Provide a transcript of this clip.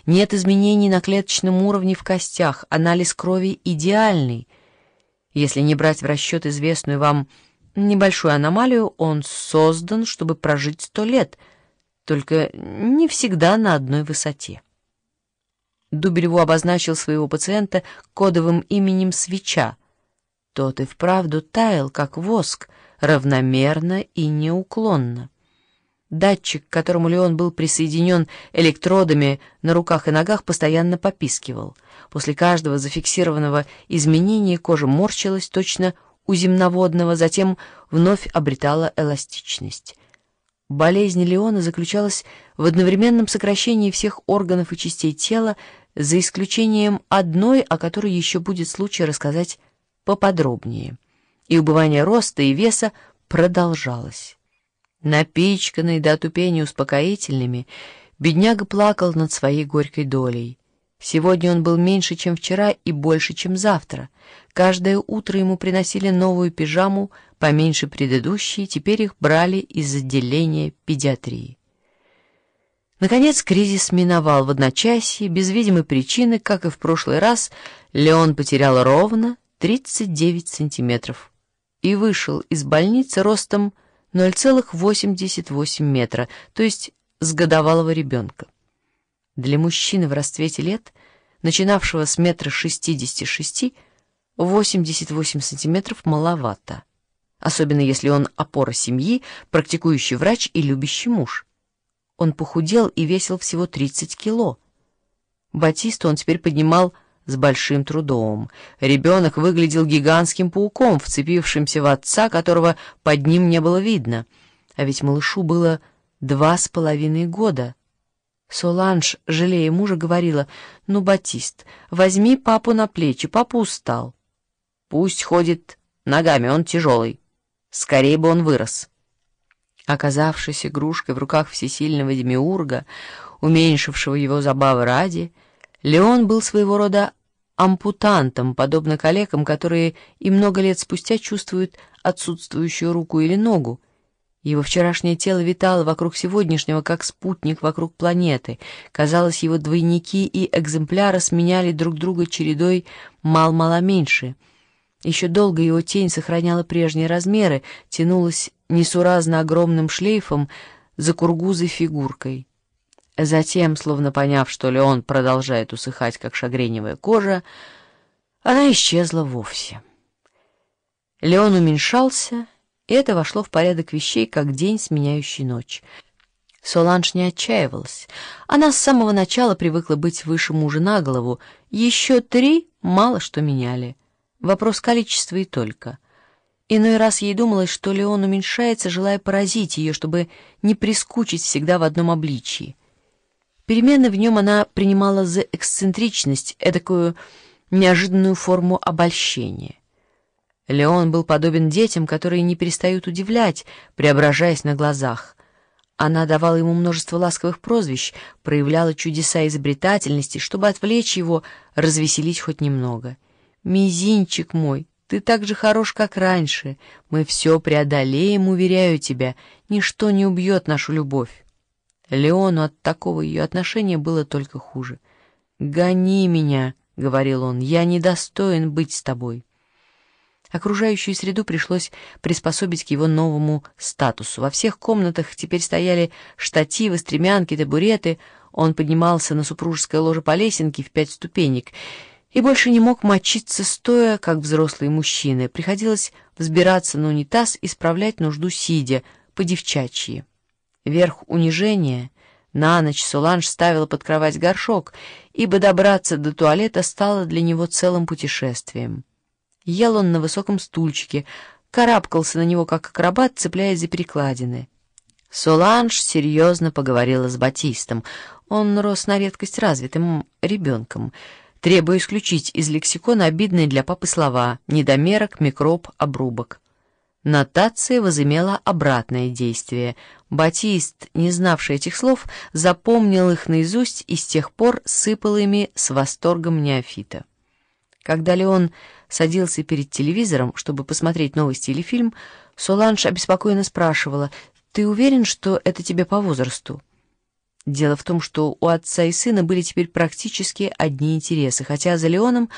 нет изменений на клеточном уровне в костях, анализ крови идеальный. Если не брать в расчет известную вам небольшую аномалию, он создан, чтобы прожить 100 лет, только не всегда на одной высоте. Дубелеву обозначил своего пациента кодовым именем «Свеча». Тот и вправду таял, как воск, равномерно и неуклонно. Датчик, к которому Леон был присоединен электродами на руках и ногах, постоянно попискивал. После каждого зафиксированного изменения кожа морщилась точно у земноводного, затем вновь обретала эластичность. Болезнь Леона заключалась в одновременном сокращении всех органов и частей тела, за исключением одной, о которой еще будет случай рассказать поподробнее. И убывание роста и веса продолжалось. Напичканный до отупения успокоительными, бедняга плакал над своей горькой долей. Сегодня он был меньше, чем вчера, и больше, чем завтра. Каждое утро ему приносили новую пижаму, поменьше предыдущей, теперь их брали из отделения педиатрии. Наконец кризис миновал в одночасье, без видимой причины, как и в прошлый раз, Леон потерял ровно 39 сантиметров и вышел из больницы ростом 0,88 метра, то есть с годовалого ребенка. Для мужчины в расцвете лет, начинавшего с 1,66 м, 88 сантиметров маловато, особенно если он опора семьи, практикующий врач и любящий муж. Он похудел и весил всего 30 кило. Батисту он теперь поднимал с большим трудом. Ребенок выглядел гигантским пауком, вцепившимся в отца, которого под ним не было видно. А ведь малышу было 2,5 года. Соланж, жалея мужа, говорила: «Ну, Батист, возьми папу на плечи, папа устал». «Пусть ходит ногами, он тяжелый. Скорее бы он вырос». Оказавшись игрушкой в руках всесильного демиурга, уменьшившего его забавы ради, Леон был своего рода ампутантом, подобно калекам, которые и много лет спустя чувствуют отсутствующую руку или ногу. Его вчерашнее тело витало вокруг сегодняшнего, как спутник вокруг планеты. Казалось, его двойники и экземпляры сменяли друг друга чередой мал-мало меньше. Еще долго его тень сохраняла прежние размеры, тянулась несуразно огромным шлейфом за кургузой фигуркой. Затем, словно поняв, что Леон продолжает усыхать, как шагреневая кожа, она исчезла вовсе. Леон уменьшался, и это вошло в порядок вещей, как день, сменяющий ночь. Соланж не отчаивалась. Она с самого начала привыкла быть выше мужа на голову. Еще 3 мало что меняли. Вопрос количества и только. Иной раз ей думалось, что Леон уменьшается, желая поразить ее, чтобы не прискучить всегда в одном обличии. Перемены в нем она принимала за эксцентричность, эдакую неожиданную форму обольщения. Леон был подобен детям, которые не перестают удивлять, преображаясь на глазах. Она давала ему множество ласковых прозвищ, проявляла чудеса изобретательности, чтобы отвлечь его, развеселить хоть немного. «Мизинчик мой, ты так же хорош, как раньше. Мы все преодолеем, уверяю тебя. Ничто не убьет нашу любовь». Леону от такого ее отношения было только хуже. «Гони меня», — говорил он, — «я недостоин быть с тобой». Окружающую среду пришлось приспособить к его новому статусу. Во всех комнатах теперь стояли штативы, стремянки, табуреты. Он поднимался на супружеское ложе по лесенке в 5 ступенек и больше не мог мочиться стоя, как взрослые мужчины. Приходилось взбираться на унитаз и справлять нужду сидя, по-девчачьи. Верх унижения на ночь Соланж ставила под кровать горшок, ибо добраться до туалета стало для него целым путешествием. Ел он на высоком стульчике, карабкался на него, как акробат, цепляясь за перекладины. Соланж серьезно поговорила с Батистом. Он рос на редкость развитым ребенком, требуя исключить из лексикона обидные для папы слова «недомерок», «микроб», «обрубок». Нотация возымела обратное действие. Батист, не знавший этих слов, запомнил их наизусть и с тех пор сыпал ими с восторгом неофита. Когда Леон садился перед телевизором, чтобы посмотреть новости или фильм, Соланж обеспокоенно спрашивала: «Ты уверен, что это тебе по возрасту?» Дело в том, что у отца и сына были теперь практически одни интересы, хотя за Леоном